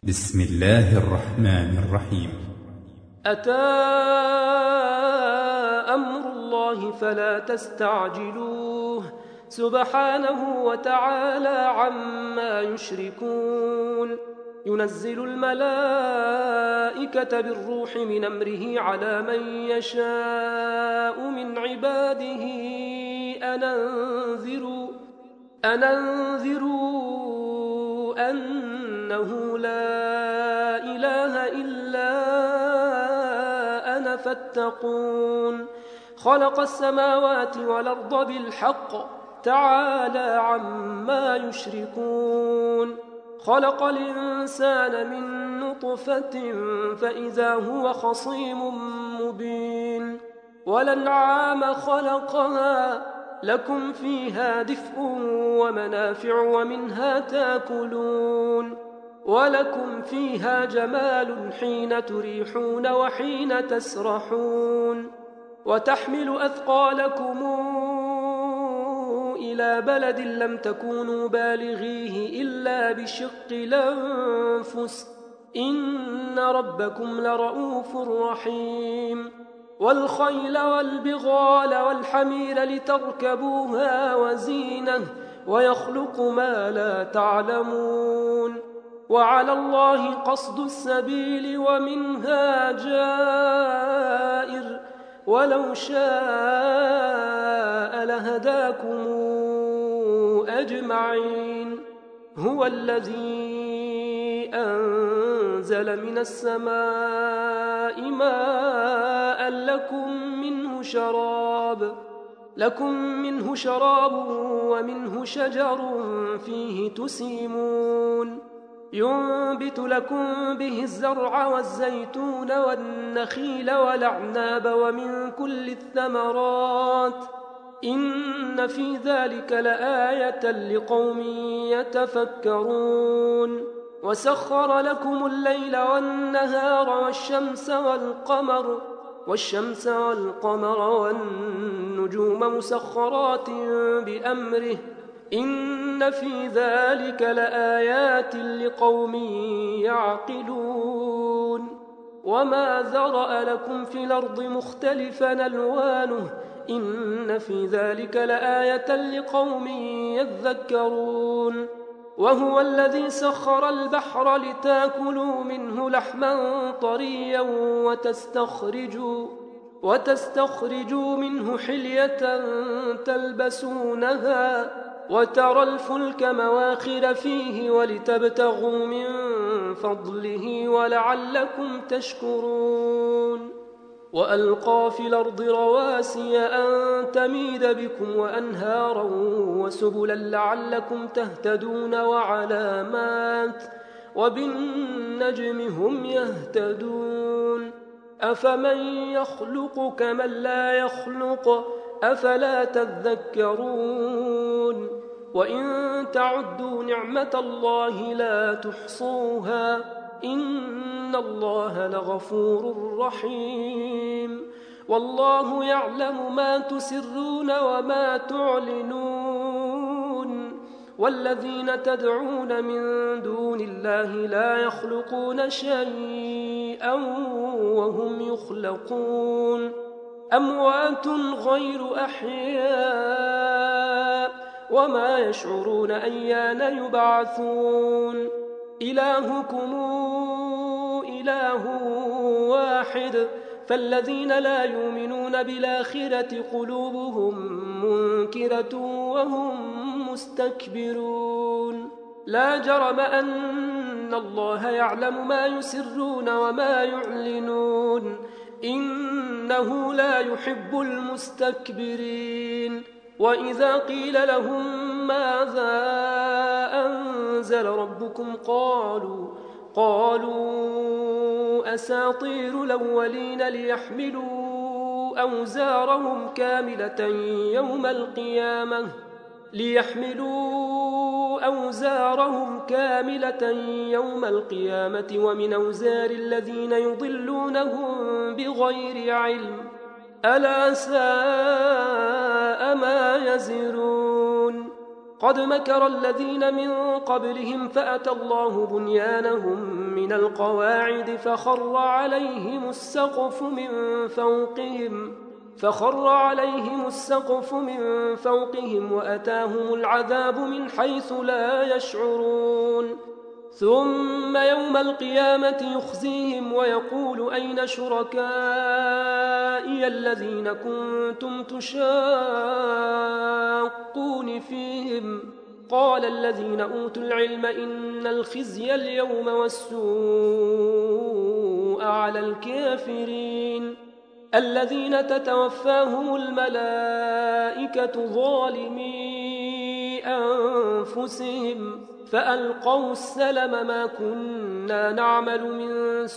بسم الله الرحمن الرحيم. أتى أمر الله فلا تستعجلوه سبحانه وتعالى عما يشركون. ينزل الملائكة بالروح من أمره على من يشاء من عباده أن أنذروا أنه لا إله إلا أنا فاتقون. خلق السماوات والأرض بالحق تعالى عما يشركون. خلق الإنسان من نطفة فإذا هو خصيم مبين. والأنعام خلقها لكم فيها دفء ومنافع ومنها تاكلون. ولكم فيها جمال حين تريحون وحين تسرحون. وتحمل أثقالكم إلى بلد لم تكونوا بالغيه إلا بشق الأنفس إن ربكم لرؤوف رحيم. والخيل والبغال والحمير لتركبوها وزينة ويخلق ما لا تعلمون. وعلى الله قصد السبيل ومنها جائر ولو شاء لهداكم أجمعين. هو الذي أنزل من السماء ماء لكم منه شراب ومنه شجر فيه تسيمون. ينبت لكم به الزرع والزيتون والنخيل والأعناب ومن كل الثمرات إن في ذلك لآية لقوم يتفكرون. وسخر لكم الليل والنهار والشمس والقمر والنجوم مسخرات بأمره إن في ذلك لآيات لقوم يعقلون. وما ذرأ لكم في الأرض مختلفا ألوانه إن في ذلك لآية لقوم يذكرون. وهو الذي سخر البحر لتاكلوا منه لحما طريا وتستخرجوا منه حلية تلبسونها وترى الفلك مواخر فيه ولتبتغوا من فضله ولعلكم تشكرون. وألقى في الأرض رواسي أن تميد بكم وأنهارا وسبلا لعلكم تهتدون وعلامات وبالنجم هم يهتدون. أفمن يخلق كمن لا يخلق أفلا تذكرون. وإن تعدوا نعمة الله لا تحصوها إن الله لغفور رحيم. والله يعلم ما تسرون وما تعلنون. والذين تدعون من دون الله لا يخلقون شيئا وهم يخلقون. أموات غير أحياء وما يشعرون أيان يبعثون. إلهكم إله واحد فالذين لا يؤمنون بالآخرة قلوبهم منكرة وهم مستكبرون. لا جرم أن الله يعلم ما يسرون وما يعلنون إنه لا يحب المستكبرين. وإذا قيل لهم ماذا أنزل ربكم قالوا أساطير الأولين ليحملوا أوزارهم كاملة يوم القيامة ومن أوزار الذين يضلونهم بغير علم ألا ساء ما يزرون. قد مكر الذين من قبلهم فأتى الله بنيانهم من القواعد فخر عليهم السقف من فوقهم وأتاهم العذاب من حيث لا يشعرون ثم يوم القيامة يخزيهم ويقول أين شركائي الذين كنتم تشاقون فيهم قال الذين أوتوا العلم إن الخزي اليوم والسوء على الكافرين الذين تتوفاهم الملائكة ظالمي أنفسهم فألقوا السلم ما كنا نعمل من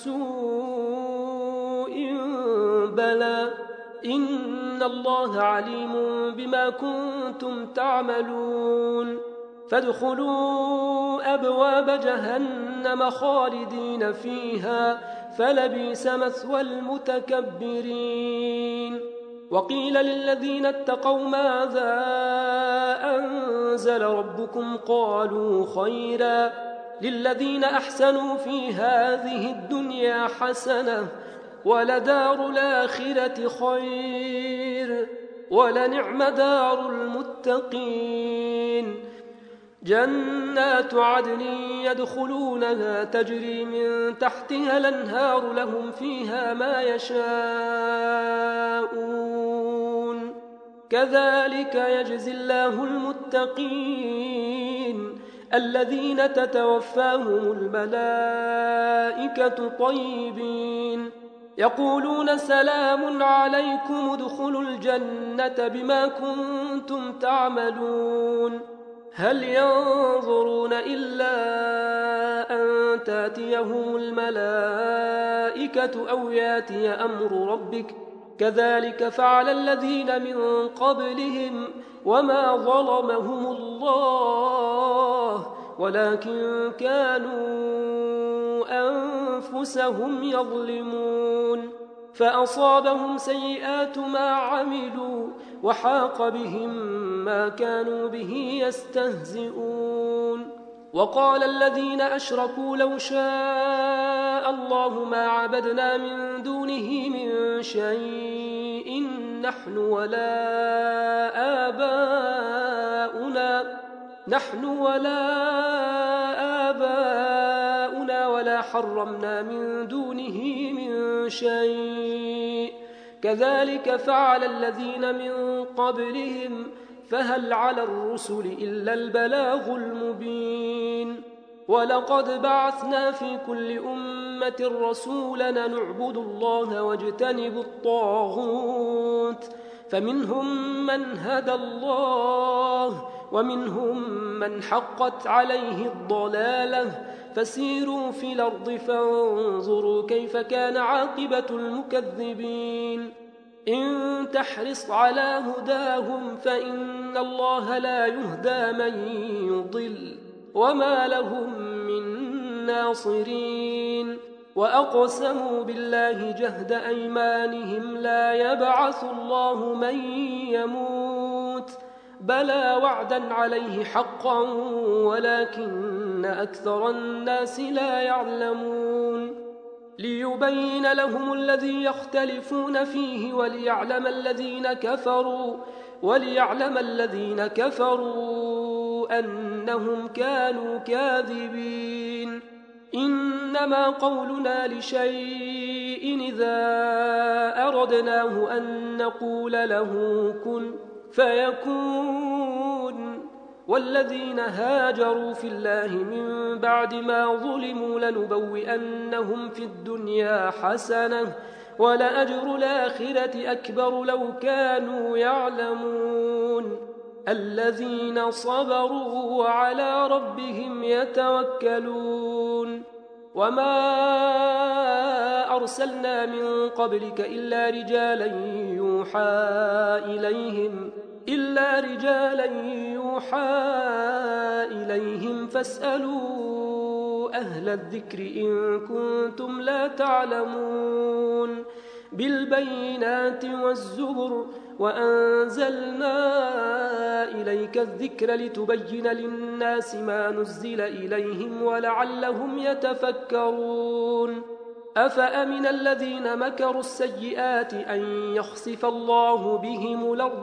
سوء بلى إن الله عليم بما كنتم تعملون فادخلوا أبواب جهنم خالدين فيها فلبئس مثوى المتكبرين وقيل للذين اتقوا ماذا أنزل ربكم قالوا خيرا للذين أحسنوا في هذه الدنيا حسنة ولدار الآخرة خير ولنعم دار المتقين جنات عدن يدخلونها تجري من تحتها الأنهار لهم فيها ما يشاءون كذلك يجزي الله المتقين الذين تتوفاهم الملائكة طيبين يقولون سلام عليكم ادخلوا الجنة بما كنتم تعملون هل ينظرون إلا أن تأتيهم الملائكة أو يأتي أمر ربك كذلك فعل الذين من قبلهم وما ظلمهم الله ولكن كانوا أنفسهم يظلمون فأصابهم سيئات ما عملوا وحاق بهم ما كانوا به يستهزئون وقال الذين أشركوا لو شاء الله ما عبدنا من دونه من شيء نحن ولا آباؤنا ولا حرمنا من دونه من شيء كذلك فعل الذين من قبلهم فهل على الرسل إلا البلاغ المبين ولقد بعثنا في كل أمة رسولا نعبد الله واجتنب الطاغوت فمنهم من هدى الله ومنهم من حقت عليه الضلالة فسيروا في الأرض فانظروا كيف كان عاقبة المكذبين إن تحرص على هداهم فإن الله لا يهدى من يضل وما لهم من ناصرين وأقسموا بالله جهد أيمانهم لا يبعث الله من يموت بلى وعدا عليه حقا ولكن أكثر الناس لا يعلمون ليبين لهم الذي يختلفون فيه وليعلم الذين كفروا أنهم كانوا كاذبين إنما قولنا لشيء إذا أردناه أن نقول له كن فيكون والذين هاجروا في الله من بعد ما ظلموا لنبوئنهم في الدنيا حسنة ولأجر الآخرة أكبر لو كانوا يعلمون الذين صبروا وعلى ربهم يتوكلون وما أرسلنا من قبلك إلا رجالا يوحى إليهم فاسألوا أهل الذكر إن كنتم لا تعلمون بالبينات والزبر وأنزلنا إليك الذكر لتبين للناس ما نزل إليهم ولعلهم يتفكرون أفأمن الذين مكروا السيئات أن يخسف الله بهم الأرض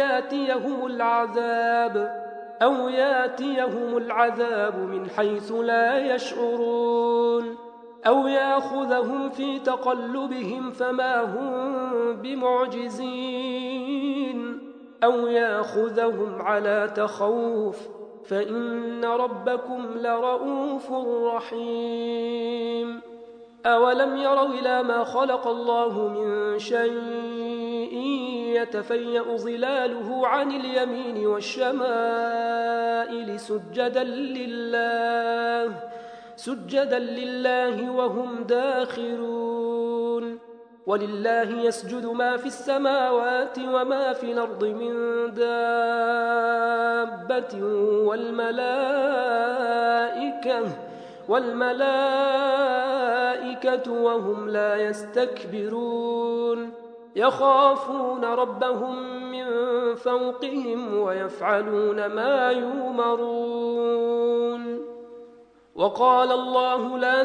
أو ياتيهم العذاب من حيث لا يشعرون أو يأخذهم في تقلبهم فما هم بمعجزين أو يأخذهم على تخوف فإن ربكم لرؤوف رحيم أولم يروا إلى ما خلق الله من شيء يتفيأ ظلاله عن اليمين والشمائل سجدا لله وهم داخرون ولله يسجد ما في السماوات وما في الأرض من دابة والملائكة وهم لا يستكبرون يخافون ربهم من فوقهم ويفعلون ما يؤمرون وقال الله لا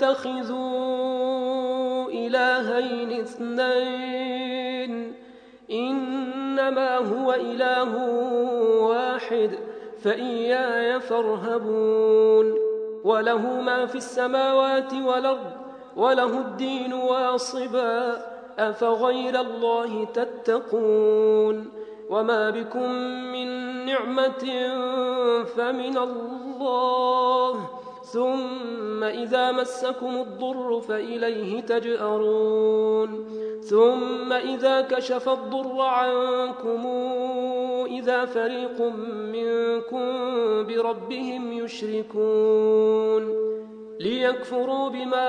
تتخذوا إلهين اثنين إنما هو إله واحد فإياي فارهبون وله ما في السماوات والأرض وله الدين واصبا أفغير الله تتقون وما بكم من نعمة فمن الله ثم إذا مسكم الضر فإليه تجأرون ثم إذا كشف الضر عنكم إذا فريق منكم بربهم يشركون ليكفروا بما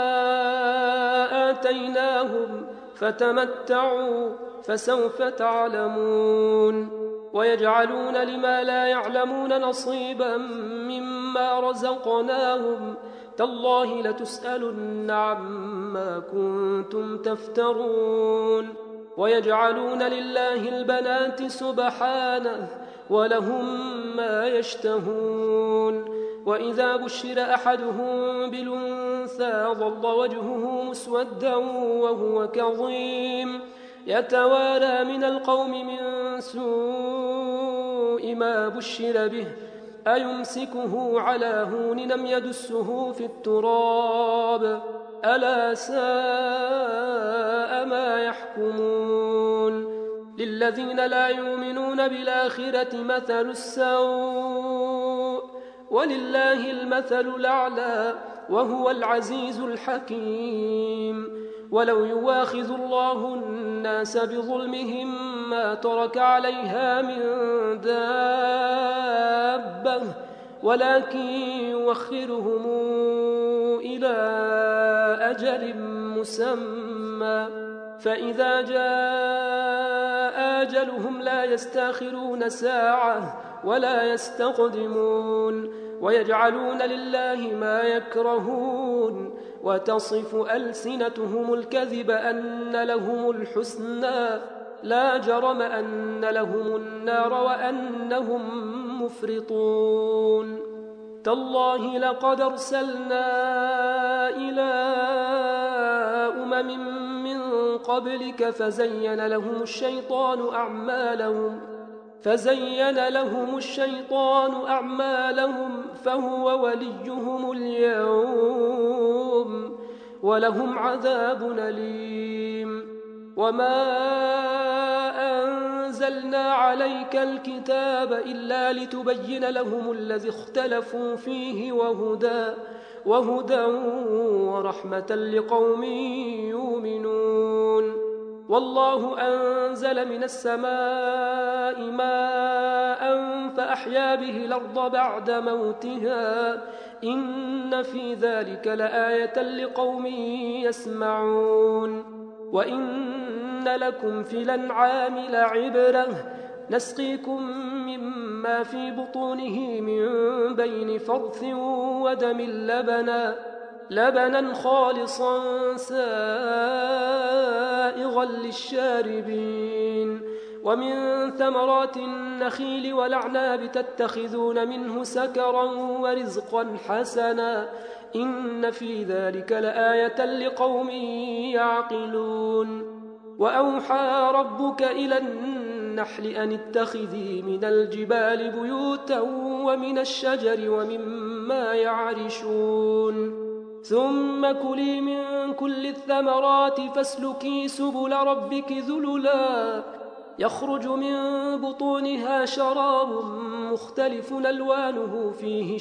آتيناهم فتمتعوا فسوف تعلمون ويجعلون لما لا يعلمون نصيبا مما رزقناهم تالله لتسألن عما كنتم تفترون ويجعلون لله البنات سبحانه ولهم ما يشتهون وإذا بشر أحدهم بالأنثى ظل وجهه مسودا وهو كظيم يتوارى من القوم من سوء ما بشر به أيمسكه على هون أم يدسه في التراب ألا ساء ما يحكمون للذين لا يؤمنون بالآخرة مثل السوء ولله المثل الأعلى وهو العزيز الحكيم ولو يواخذ الله الناس بظلمهم ما ترك عليها من دابة ولكن يوخرهم إلى أجل مسمى فإذا جاء أجلهم لا يستأخرون ساعة ولا يستقدمون ويجعلون لله ما يكرهون وتصف ألسنتهم الكذب أن لهم الحسنى لا جرم أن لهم النار وأنهم مفرطون تالله لقد أرسلنا إلى من قبلك فزين لهم الشيطان أعمالهم فهو وليهم اليوم ولهم عذاب أليم وما أنزلنا عليك الكتاب إلا لتبين لهم الذي اختلفوا فيه وهدى ورحمة لقوم يؤمنون والله أنزل من السماء ماء فأحيا به الأرض بعد موتها إن في ذلك لآية لقوم يسمعون وإن لكم في الأنعام لعبرة نسقيكم مما في بطونه من بين فرث ودم لبنا خالصا سائغا للشاربين ومن ثمرات النخيل والأعناب تتخذون منه سكرا ورزقا حسنا إن في ذلك لآية لقوم يعقلون وأوحى ربك إلى النحل أن اتخذي من الجبال بيوتا ومن الشجر ومما يعرشون ثم كلي من كل الثمرات فاسلكي سبل ربك ذللا يخرج من بطونها شراب مختلف ألوانه فيه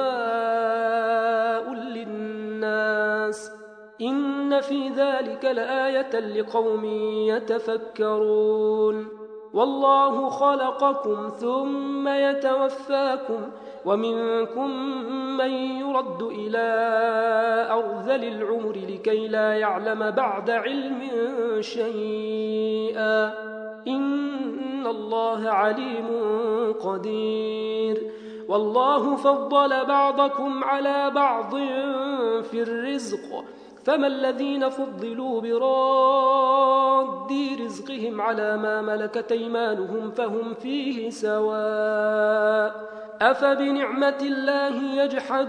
شفاء للناس إن في ذلك لآية لقوم يتفكرون والله خلقكم ثم يتوفاكم ومنكم من يرد إلى أرذل العمر لكي لا يعلم بعد علم شيئا إن الله عليم قدير والله فضل بعضكم على بعض في الرزق فما الذين فضلوا براد رزقهم على ما ملكت أيمانهم فهم فيه سواء أفبنعمة الله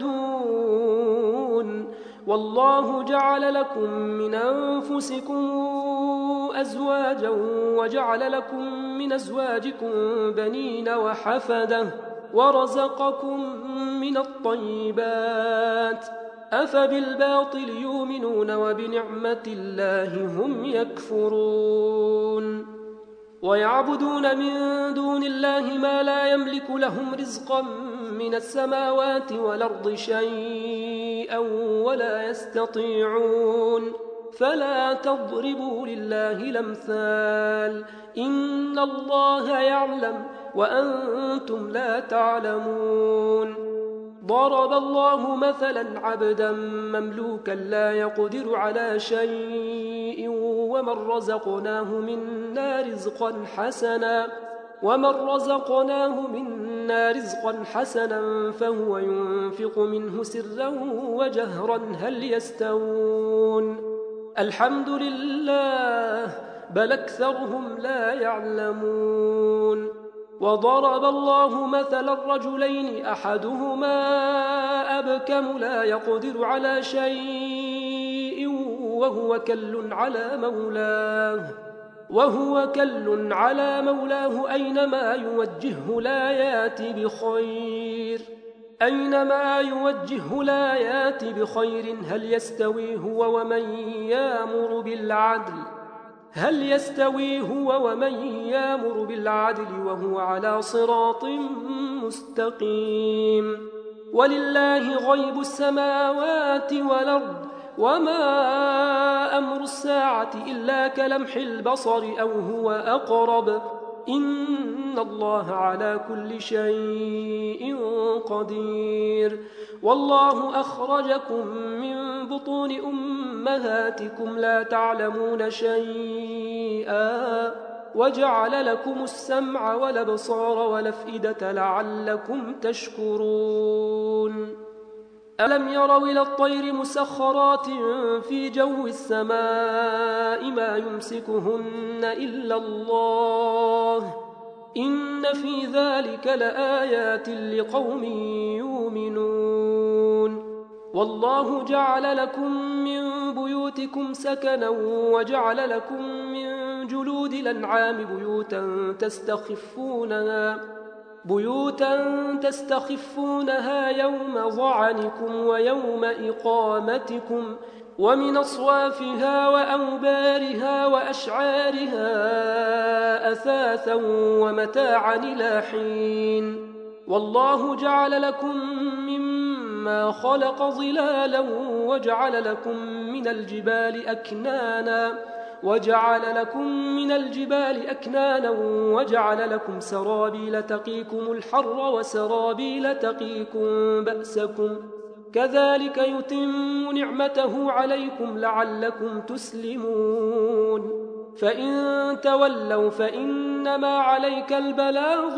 يجحدون والله جعل لكم من أنفسكم أزواجا وجعل لكم من أزواجكم بنين وحفدة ورزقكم من الطيبات أفبالباطل يؤمنون وبنعمة الله هم يكفرون ويعبدون من دون الله ما لا يملك لهم رزقا من السماوات والأرض شيئا ولا يستطيعون فلا تضربوا لله الأمثال إن الله يعلم وأنتم لا تعلمون ضرب الله مثلا عبدا مملوكا لا يقدر على شيء ومن رزقناه منا رزقا حسنا فهو ينفق منه سرا وجهرا هل يستوون الحمد لله بل أكثرهم لا يعلمون وضرب الله مثلا رجلين أحدهما أبكم لا يقدر على شيء وهو كل على مولاه أينما يوجهه لا يات بخير هل يستوي هو ومن يامر بالعدل وهو على صراط مستقيم ولله غيب السماوات والأرض وما أمر الساعة إلا كلمح البصر أو هو أقرب إن الله على كل شيء قدير والله أخرجكم من بطون أمهاتكم لا تعلمون شيئا وجعل لكم السمع والأبصار والأفئدة لعلكم تشكرون ألم يروا إلى الطير مسخرات في جو السماء ما يمسكهن إلا الله إن في ذلك لآيات لقوم يؤمنون والله جعل لكم من بيوتكم سكنا وجعل لكم من جلود الأنعام بيوتا تستخفونها يوم ظعنكم ويوم إقامتكم ومن أصوافها وأوبارها وأشعارها أثاثا ومتاعا إلى حين والله جعل لكم مما خلق ظلالا وجعل لكم من الجبال أكنانا وجعل لكم سرابيل تقيكم الحر وسرابيل تقيكم بأسكم كذلك يتم نعمته عليكم لعلكم تسلمون فإن تولوا فإنما عليك البلاغ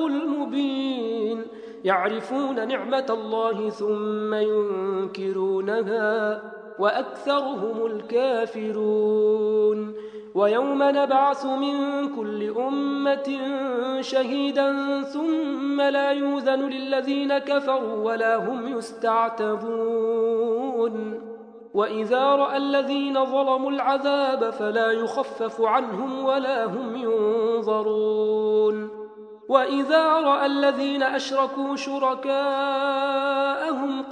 المبين يعرفون نعمة الله ثم ينكرونها وأكثرهم الكافرون ويوم نبعث من كل أمة شهيدا ثم لا يؤذن للذين كفروا ولا هم يستعتبون وإذا رأى الذين ظلموا العذاب فلا يخفف عنهم ولا هم ينظرون وإذا رأى الذين أشركوا شركاءهم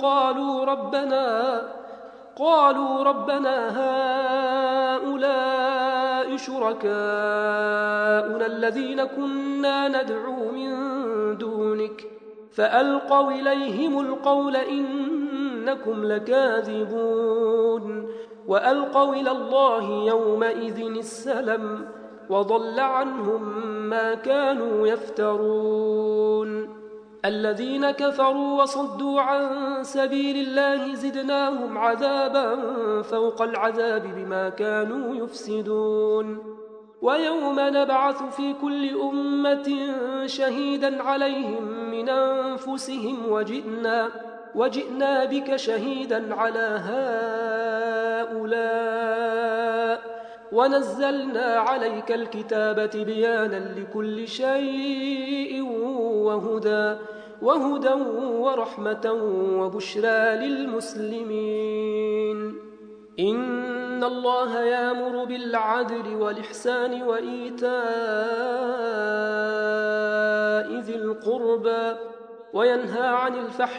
قالوا ربنا هؤلاء شركاؤنا الذين كنا ندعو من دونك فألقوا إليهم القول إنكم لكاذبون وألقوا إلى الله يومئذ السلم وضل عنهم ما كانوا يفترون الذين كفروا وصدوا عن سبيل الله زدناهم عذابا فوق العذاب بما كانوا يفسدون ويوم نبعث في كل أمة شهيدا عليهم من أنفسهم وجئنا بك شهيدا على هؤلاء ونزلنا عليك الكتاب تبيانا لكل شيء وهدى ورحمة وبشرى للمسلمين إن الله يأمر بالعدل والإحسان وإيتاء ذي القربى وينهى عن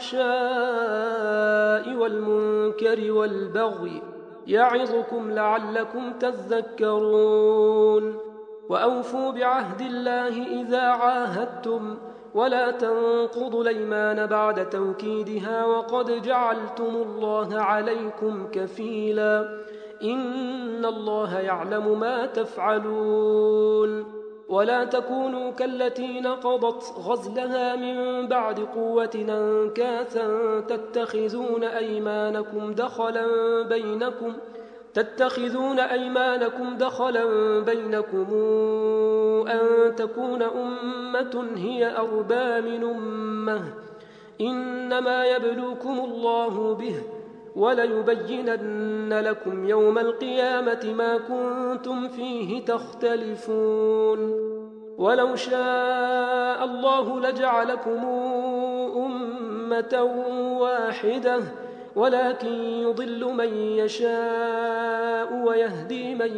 الفحشاء والمنكر والبغي يعظكم لعلكم تذكرون وأوفوا بعهد الله إذا عاهدتم ولا تنقضوا الأيمان بعد توكيدها وقد جعلتم الله عليكم كفيلا إن الله يعلم ما تفعلون ولا تكونوا كالتي نقضت غزلها من بعد قوة أنكاثا تتخذون أيمانكم دخلا بينكم أن تكون أمة هي أربى من أمة إنما يبلوكم الله به وليبينن لكم يوم القيامة ما كنتم فيه تختلفون ولو شاء الله لجعلكم أمة واحدة ولكن يضل من يشاء ويهدي من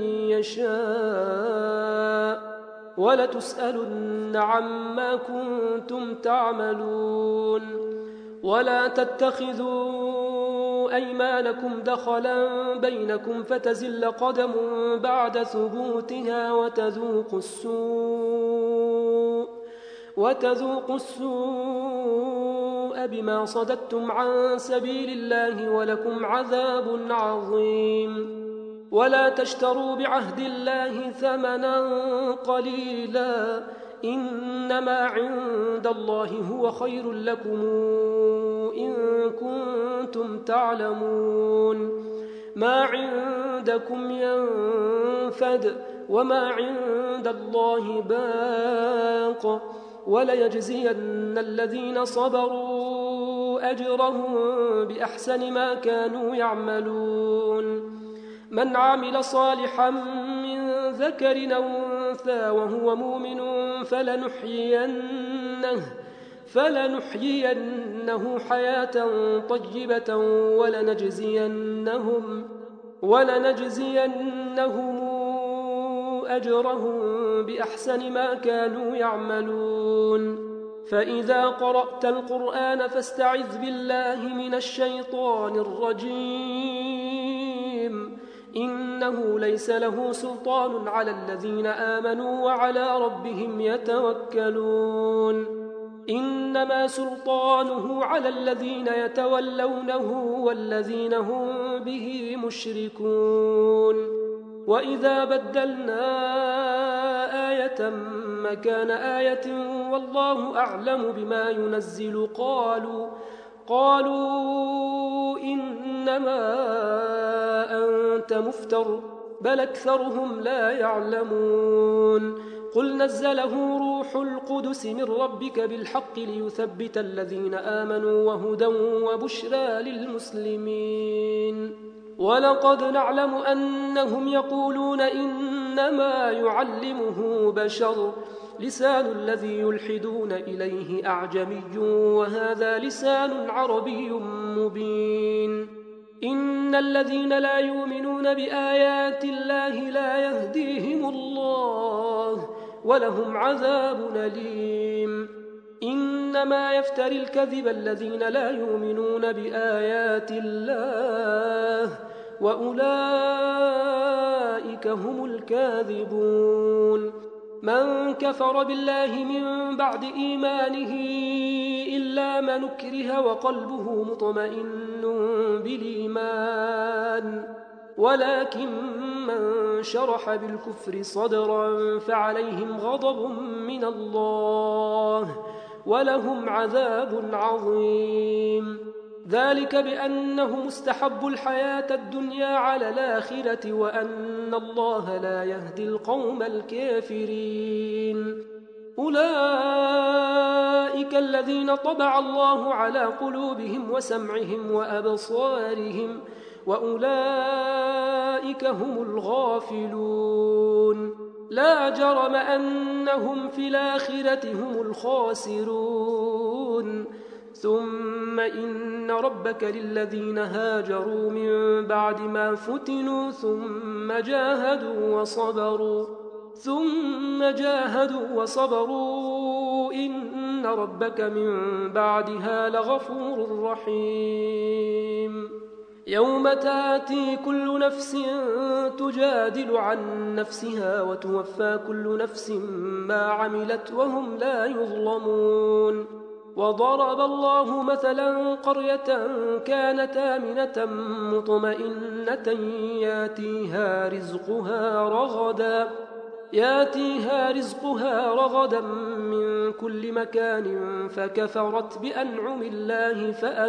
يشاء ولتسألن عما كنتم تعملون ولا تتخذوا أيمانكم دخلا بينكم فتزل قدم بعد ثبوتها وتذوقوا السوء بما صددتم عن سبيل الله ولكم عذاب عظيم ولا تشتروا بعهد الله ثمنا قليلا إنما عند الله هو خير لكم إن كنتم تعلمون ما عندكم ينفد وما عند الله باق وليجزين الذين صبروا أجرهم بأحسن ما كانوا يعملون من عمل صالحا من ذكر أو أنثى وهو مؤمن فلنحيينه حياة طيبة ولنجزينهم أجرهم بأحسن ما كانوا يعملون فإذا قرأت القرآن فاستعذ بالله من الشيطان الرجيم إنه ليس له سلطان على الذين آمنوا وعلى ربهم يتوكلون إنما سلطانه على الذين يتولونه والذين هم به مشركون وإذا بدلنا آية مكان آية والله أعلم بما ينزل قالوا إنما أنت مفتر بل أكثرهم لا يعلمون قل نزله روح القدس من ربك بالحق ليثبت الذين آمنوا وهدى وبشرى للمسلمين ولقد نعلم أنهم يقولون إنما يعلمه بشر لسان الذي يلحدون إليه أعجمي وهذا لسان عربي مبين إن الذين لا يؤمنون بآيات الله لا يهديهم الله ولهم عذاب أليم إنما يفتري الكذب الذين لا يؤمنون بآيات الله وأولئك هم الكاذبون من كفر بالله من بعد إيمانه إلا من أكره وقلبه مطمئن بالإيمان ولكن من شرح بالكفر صدرا فعليهم غضب من الله ولهم عذاب عظيم ذلك بأنهم استحبوا الحياة الدنيا على الآخرة وأن الله لا يهدي القوم الكافرين أولئك الذين طبع الله على قلوبهم وسمعهم وأبصارهم وأولئك هم الغافلون لا جرم أنهم في الآخرة هم الخاسرون ثم إن ربك للذين هاجروا من بعد ما فتنوا ثم جاهدوا وصبروا إن ربك من بعدها لغفور رحيم يوم تأتي كل نفس تجادل عن نفسها وتوفى كل نفس ما عملت وهم لا يظلمون وضرب الله مثلا قرية كانت آمنة مطمئنة ياتيها رزقها رغدا من كل مكان فكفرت بأنعم الله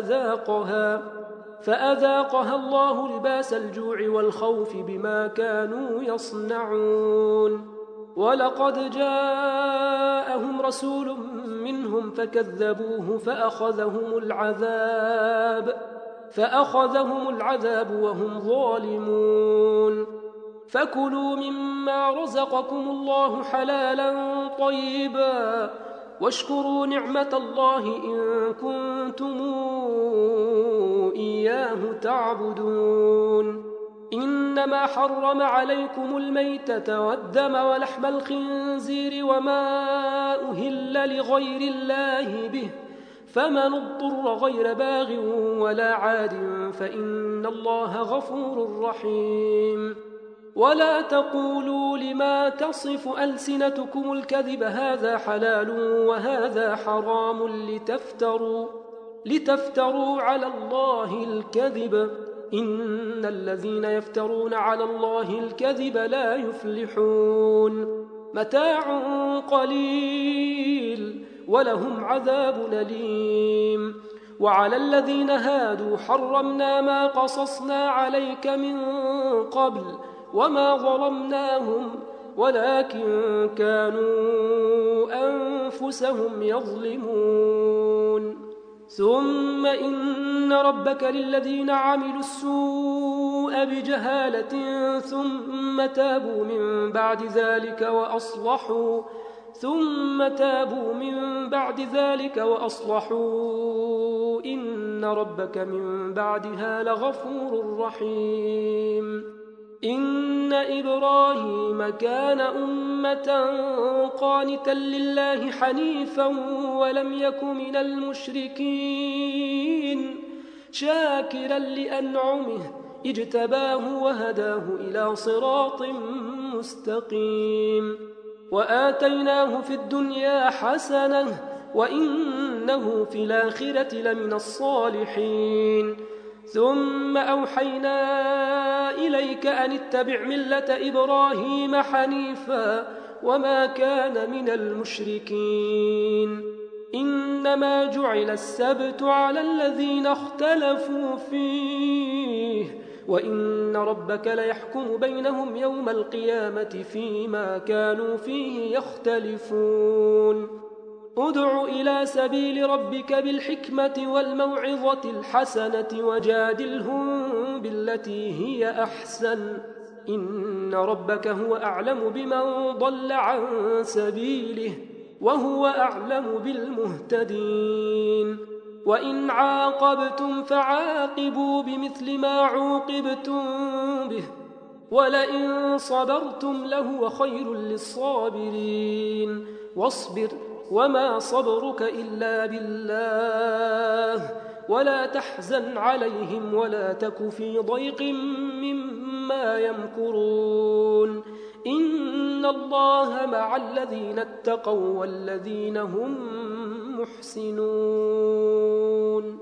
فأذاقها الله لباس الجوع والخوف بما كانوا يصنعون ولقد جاءهم رسول منهم فكذبوه فأخذهم العذاب وهم ظالمون فكلوا مما رزقكم الله حلالا طيبا واشكروا نعمة الله إن كنتم إياه تعبدون إنما حرم عليكم الميتة والدم ولحم الخنزير وما أهل لغير الله به فمن اضطر غير باغ ولا عاد فإن الله غفور رحيم ولا تقولوا لما تصف ألسنتكم الكذب هذا حلال وهذا حرام لتفتروا على الله الكذب إن الذين يفترون على الله الكذب لا يفلحون متاع قليل ولهم عذاب أليم وعلى الذين هادوا حرمنا ما قصصنا عليك من قبل وما ظلمناهم ولكن كانوا أنفسهم يظلمون ثم إن ربك للذين عملوا السوء بجهالة ثم تابوا من بعد ذلك وأصلحوا إن ربك من بعدها لغفور رحيم إن إبراهيم كان أمة قانتا لله حنيفا ولم يك من المشركين شاكرا لأنعمه اجتباه وهداه إلى صراط مستقيم وآتيناه في الدنيا حسنة وإنه في الآخرة لمن الصالحين ثم أوحينا إليك أن اتبع ملة إبراهيم حنيفا وما كان من المشركين إنما جعل السبت على الذين اختلفوا فيه وإن ربك ليحكم بينهم يوم القيامة فيما كانوا فيه يختلفون ادع إلى سبيل ربك بالحكمة والموعظة الحسنة وجادلهم بالتي هي أحسن إن ربك هو أعلم بمن ضل عن سبيله وهو أعلم بالمهتدين وإن عاقبتم فعاقبوا بمثل ما عوقبتم به ولئن صبرتم لهو خير للصابرين واصبر وما صبرك إلا بالله ولا تحزن عليهم ولا تك في ضيق مما يمكرون إن الله مع الذين اتقوا والذين هم محسنون